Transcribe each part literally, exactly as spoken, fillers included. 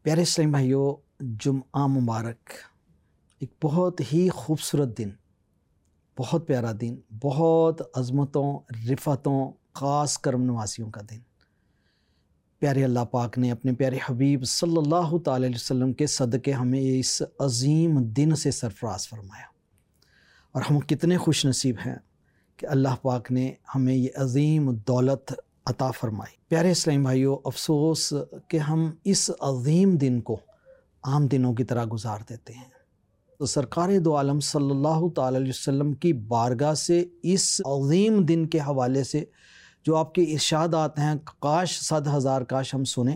پیارے اسلامی بھائیوں، جمعہ مبارک ایک بہت ہی خوبصورت دن، بہت پیارا دن، بہت عظمتوں، رفعتوں، خاص کرم نوازیوں کا دن۔ پیارے اللہ پاک نے اپنے پیارے حبیب صلی اللہ تعالی علیہ وسلم کے صدقے ہمیں اس عظیم دن سے سرفراز فرمایا، اور ہم کتنے خوش نصیب ہیں کہ اللہ پاک نے ہمیں یہ عظیم دولت عطا فرمائی۔ پیارے اسلامی بھائیوں، افسوس کہ ہم اس عظیم دن کو عام دنوں کی طرح گزار دیتے ہیں۔ تو سرکار دو عالم صلی اللہ تعالی علیہ وسلم کی بارگاہ سے اس عظیم دن کے حوالے سے جو آپ کے ارشادات ہیں، کاش صد ہزار کاش ہم سنیں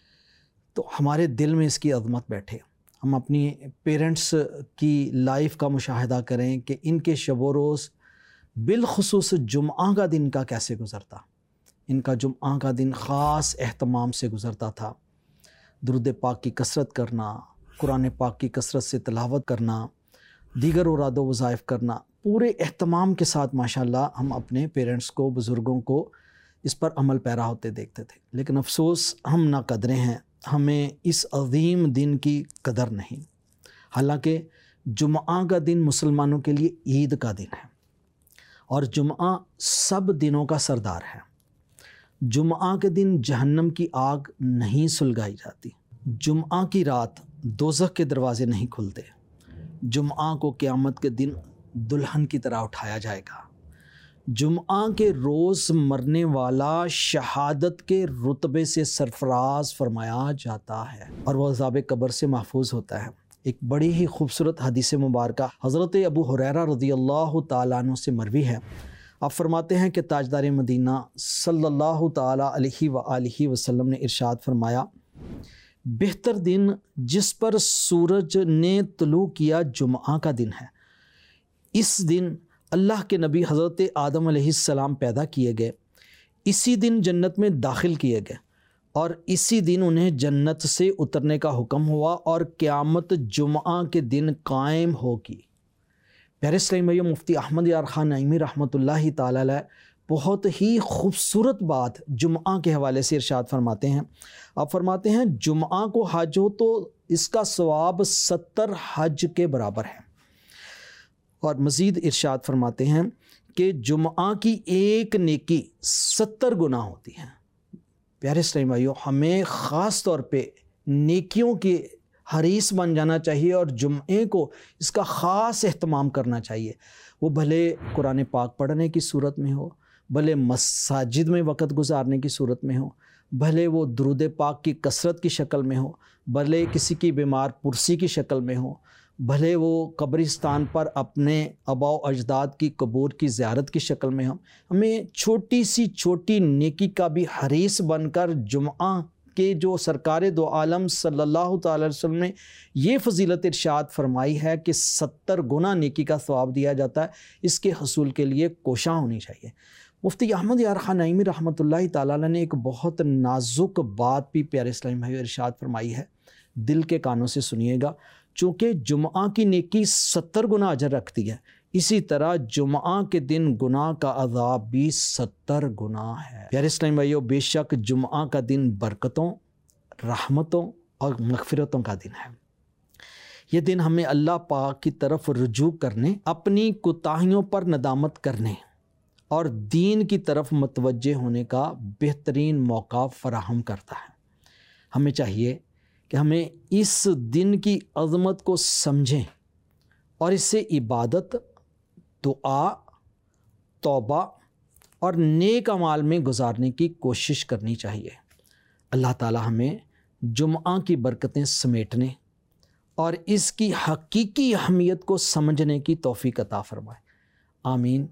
تو ہمارے دل میں اس کی عظمت بیٹھے۔ ہم اپنی پیرنٹس کی لائف کا مشاہدہ کریں کہ ان کے شب و روز بالخصوص جمعہ کا دن کا کیسے گزرتا۔ ان کا جمعہ کا دن خاص اہتمام سے گزرتا تھا۔ درود پاک کی کثرت کرنا، قرآن پاک کی کثرت سے تلاوت کرنا، دیگر اوراد و وظائف کرنا، پورے اہتمام کے ساتھ ماشاءاللہ ہم اپنے پیرنٹس کو، بزرگوں کو اس پر عمل پیرا ہوتے دیکھتے تھے۔ لیکن افسوس ہم ناقدریں ہیں، ہمیں اس عظیم دن کی قدر نہیں۔ حالانکہ جمعہ کا دن مسلمانوں کے لیے عید کا دن ہے، اور جمعہ سب دنوں کا سردار ہے۔ جمعہ کے دن جہنم کی آگ نہیں سلگائی جاتی، جمعہ کی رات دوزخ کے دروازے نہیں کھلتے، جمعہ کو قیامت کے دن دلہن کی طرح اٹھایا جائے گا، جمعہ کے روز مرنے والا شہادت کے رتبے سے سرفراز فرمایا جاتا ہے، اور وہ عذاب قبر سے محفوظ ہوتا ہے۔ ایک بڑی ہی خوبصورت حدیث مبارکہ حضرت ابو ہریرہ رضی اللہ تعالیٰ عنہ سے مروی ہے۔ آپ فرماتے ہیں کہ تاجدار مدینہ صلی اللہ تعالیٰ علیہ وآلہ وسلم نے ارشاد فرمایا، بہتر دن جس پر سورج نے طلوع کیا جمعہ کا دن ہے۔ اس دن اللہ کے نبی حضرت آدم علیہ السلام پیدا کیے گئے، اسی دن جنت میں داخل کیے گئے، اور اسی دن انہیں جنت سے اترنے کا حکم ہوا، اور قیامت جمعہ کے دن قائم ہوگی۔ پیارے اسلامی بھائیوں، مفتی احمد یار خان نعیمی رحمۃ اللہ تعالی علیہ بہت ہی خوبصورت بات جمعہ کے حوالے سے ارشاد فرماتے ہیں۔ آپ فرماتے ہیں جمعہ کو حج ہو تو اس کا ثواب ستر حج کے برابر ہے، اور مزید ارشاد فرماتے ہیں کہ جمعہ کی ایک نیکی ستر گنا ہوتی ہے۔ پیارے اسلامی بھائیوں، ہمیں خاص طور پہ نیکیوں کے حریص بن جانا چاہیے، اور جمعے کو اس کا خاص اہتمام کرنا چاہیے۔ وہ بھلے قرآن پاک پڑھنے کی صورت میں ہو، بھلے مساجد میں وقت گزارنے کی صورت میں ہو، بھلے وہ درود پاک کی کثرت کی شکل میں ہو، بھلے کسی کی بیمار پرسی کی شکل میں ہو، بھلے وہ قبرستان پر اپنے آباء و اجداد کی قبور کی زیارت کی شکل میں ہو۔ ہمیں چھوٹی سی چھوٹی نیکی کا بھی حریص بن کر جمعہ کہ جو سرکار دو عالم صلی اللہ تعالی علیہ وسلم نے یہ فضیلت ارشاد فرمائی ہے کہ ستر گنا نیکی کا ثواب دیا جاتا ہے، اس کے حصول کے لیے کوشاں ہونی چاہیے۔ مفتی احمد یار خان نعیمی رحمۃ اللہ تعالی علیہ نے ایک بہت نازک بات بھی پیارے اسلامی بھائی ارشاد فرمائی ہے، دل کے کانوں سے سنیے گا۔ چونکہ جمعہ کی نیکی ستر گنا اجر رکھتی ہے، اسی طرح جمعہ کے دن گناہ کا عذاب بھی ستر گنا ہے۔ پیارے اسلامی بھائیوں، بے شک جمعہ کا دن برکتوں، رحمتوں اور مغفرتوں کا دن ہے۔ یہ دن ہمیں اللہ پاک کی طرف رجوع کرنے، اپنی کوتاہیوں پر ندامت کرنے اور دین کی طرف متوجہ ہونے کا بہترین موقع فراہم کرتا ہے۔ ہمیں چاہیے کہ ہمیں اس دن کی عظمت کو سمجھیں اور اس سے عبادت، دعا، توبہ اور نیک اعمال میں گزارنے کی کوشش کرنی چاہیے۔ اللہ تعالی ہمیں جمعہ کی برکتیں سمیٹنے اور اس کی حقیقی اہمیت کو سمجھنے کی توفیق عطا فرمائے۔ آمین۔